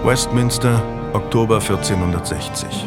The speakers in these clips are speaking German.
Westminster, Oktober 1460.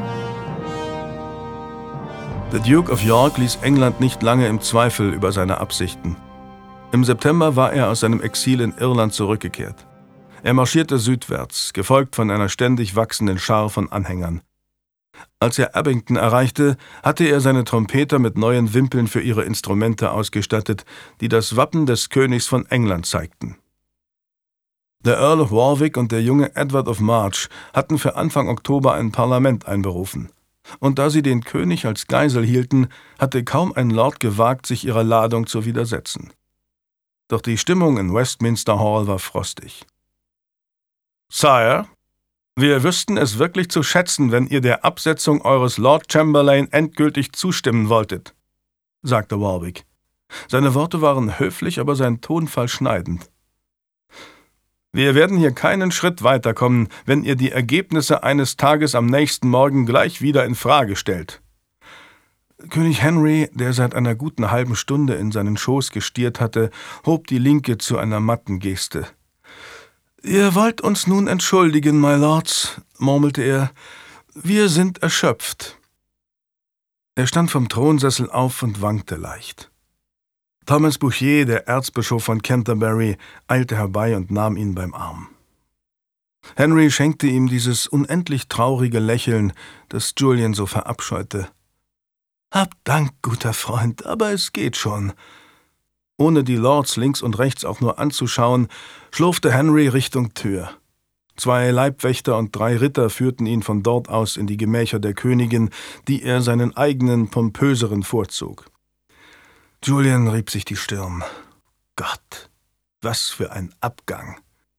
Der Duke of York ließ England nicht lange im Zweifel über seine Absichten. Im September war er aus seinem Exil in Irland zurückgekehrt. Er marschierte südwärts, gefolgt von einer ständig wachsenden Schar von Anhängern. Als er Abingdon erreichte, hatte er seine Trompeter mit neuen Wimpeln für ihre Instrumente ausgestattet, die das Wappen des Königs von England zeigten. Der Earl of Warwick und der junge Edward of March hatten für Anfang Oktober ein Parlament einberufen. Und da sie den König als Geisel hielten, hatte kaum ein Lord gewagt, sich ihrer Ladung zu widersetzen. Doch die Stimmung in Westminster Hall war frostig. »Sire, wir wüssten es wirklich zu schätzen, wenn ihr der Absetzung eures Lord Chamberlain endgültig zustimmen wolltet«, sagte Warwick. Seine Worte waren höflich, aber sein Tonfall schneidend. »Wir werden hier keinen Schritt weiterkommen, wenn ihr die Ergebnisse eines Tages am nächsten Morgen gleich wieder in Frage stellt.« König Henry, der seit einer guten halben Stunde in seinen Schoß gestiert hatte, hob die Linke zu einer matten Geste. »Ihr wollt uns nun entschuldigen, my lords«, murmelte er. »Wir sind erschöpft.« Er stand vom Thronsessel auf und wankte leicht. Thomas Bourchier, der Erzbischof von Canterbury, eilte herbei und nahm ihn beim Arm. Henry schenkte ihm dieses unendlich traurige Lächeln, das Julian so verabscheute. »Habt Dank, guter Freund, aber es geht schon.« Ohne die Lords links und rechts auch nur anzuschauen, schlurfte Henry Richtung Tür. 2 Leibwächter und 3 Ritter führten ihn von dort aus in die Gemächer der Königin, die er seinen eigenen, pompöseren vorzog. Julian rieb sich die Stirn. Gott, was für ein Abgang!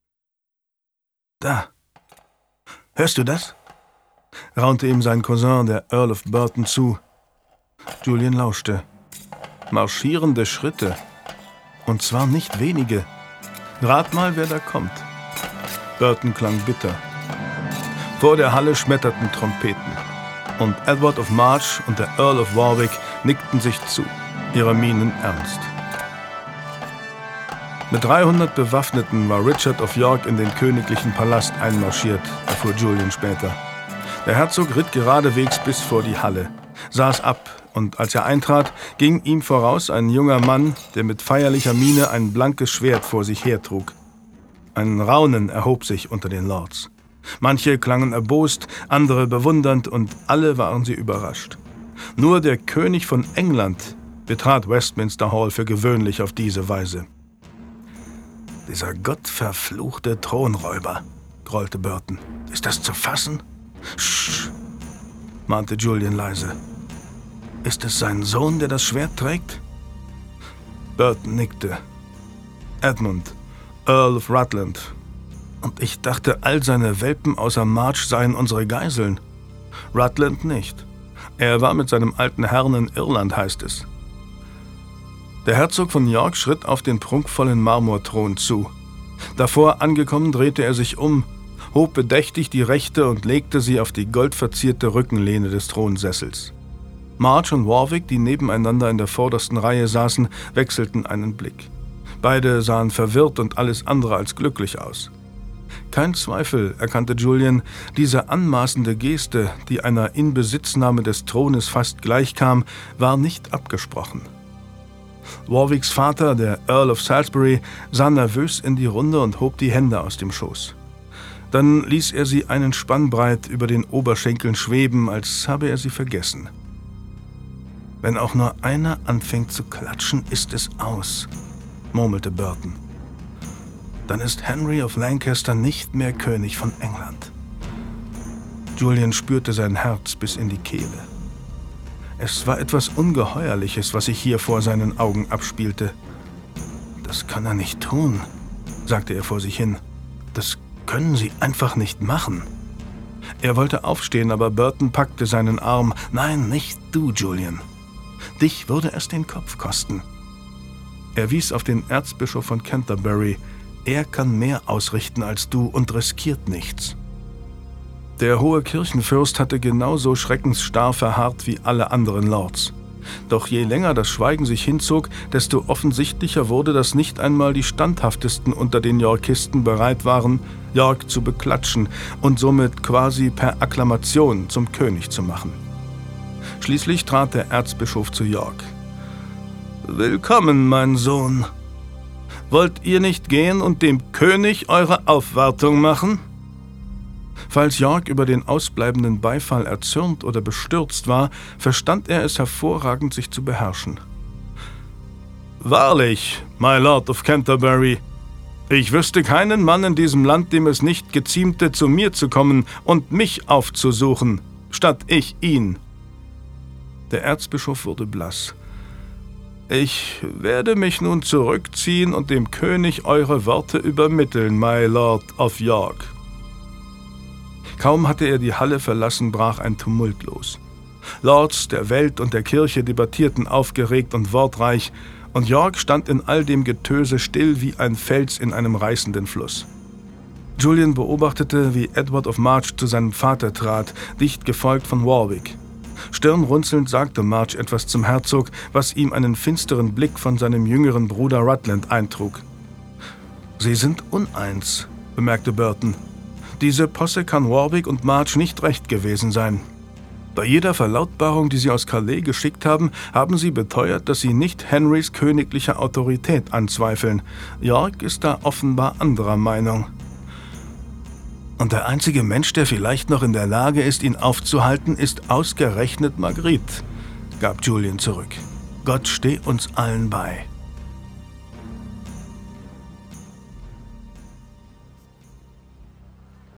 »Da! Hörst du das?« raunte ihm sein Cousin, der Earl of Burton, zu. Julian lauschte. Marschierende Schritte. Und zwar nicht wenige. Rat mal, wer da kommt. Burton klang bitter. Vor der Halle schmetterten Trompeten. Und Edward of March und der Earl of Warwick nickten sich zu, ihre Mienen ernst. Mit 300 Bewaffneten war Richard of York in den königlichen Palast einmarschiert, erfuhr Julian später. Der Herzog ritt geradewegs bis vor die Halle, saß ab, und als er eintrat, ging ihm voraus ein junger Mann, der mit feierlicher Miene ein blankes Schwert vor sich hertrug. Ein Raunen erhob sich unter den Lords. Manche klangen erbost, andere bewundernd, und alle waren sie überrascht. Nur der König von England betrat Westminster Hall für gewöhnlich auf diese Weise. »Dieser gottverfluchte Thronräuber«, grollte Burton. »Ist das zu fassen?« »Sch«, mahnte Julian leise. »Ist es sein Sohn, der das Schwert trägt?« Burton nickte. »Edmund, Earl of Rutland. Und ich dachte, all seine Welpen außer March seien unsere Geiseln. Rutland nicht. Er war mit seinem alten Herrn in Irland, heißt es.« Der Herzog von York schritt auf den prunkvollen Marmorthron zu. Davor angekommen, drehte er sich um, hob bedächtig die rechte und legte sie auf die goldverzierte Rückenlehne des Thronsessels. March und Warwick, die nebeneinander in der vordersten Reihe saßen, wechselten einen Blick. Beide sahen verwirrt und alles andere als glücklich aus. Kein Zweifel, erkannte Julian, diese anmaßende Geste, die einer Inbesitznahme des Thrones fast gleichkam, war nicht abgesprochen. Warwicks Vater, der Earl of Salisbury, sah nervös in die Runde und hob die Hände aus dem Schoß. Dann ließ er sie einen Spann breit über den Oberschenkeln schweben, als habe er sie vergessen. »Wenn auch nur einer anfängt zu klatschen, ist es aus«, murmelte Burton. »Dann ist Henry of Lancaster nicht mehr König von England.« Julian spürte sein Herz bis in die Kehle. Es war etwas Ungeheuerliches, was sich hier vor seinen Augen abspielte. »Das kann er nicht tun«, sagte er vor sich hin. »Das können Sie einfach nicht machen.« Er wollte aufstehen, aber Burton packte seinen Arm. »Nein, nicht du, Julian. Dich würde es den Kopf kosten.« Er wies auf den Erzbischof von Canterbury. »Er kann mehr ausrichten als du und riskiert nichts.« Der hohe Kirchenfürst hatte genauso schreckensstarr verharrt wie alle anderen Lords. Doch je länger das Schweigen sich hinzog, desto offensichtlicher wurde, dass nicht einmal die Standhaftesten unter den Yorkisten bereit waren, York zu beklatschen und somit quasi per Akklamation zum König zu machen. Schließlich trat der Erzbischof zu York. »Willkommen, mein Sohn. Wollt ihr nicht gehen und dem König eure Aufwartung machen?« Falls York über den ausbleibenden Beifall erzürnt oder bestürzt war, verstand er es hervorragend, sich zu beherrschen. »Wahrlich, my Lord of Canterbury, ich wüsste keinen Mann in diesem Land, dem es nicht geziemte, zu mir zu kommen und mich aufzusuchen, statt ich ihn.« Der Erzbischof wurde blass. »Ich werde mich nun zurückziehen und dem König eure Worte übermitteln, my Lord of York.« Kaum hatte er die Halle verlassen, brach ein Tumult los. Lords der Welt und der Kirche debattierten aufgeregt und wortreich, und York stand in all dem Getöse still wie ein Fels in einem reißenden Fluss. Julian beobachtete, wie Edward of March zu seinem Vater trat, dicht gefolgt von Warwick. Stirnrunzelnd sagte March etwas zum Herzog, was ihm einen finsteren Blick von seinem jüngeren Bruder Rutland eintrug. »Sie sind uneins«, bemerkte Burton. »Diese Posse kann Warwick und March nicht recht gewesen sein. Bei jeder Verlautbarung, die sie aus Calais geschickt haben, haben sie beteuert, dass sie nicht Henrys königliche Autorität anzweifeln. York ist da offenbar anderer Meinung. Und der einzige Mensch, der vielleicht noch in der Lage ist, ihn aufzuhalten, ist ausgerechnet Marguerite«, gab Julian zurück. »Gott steh uns allen bei.«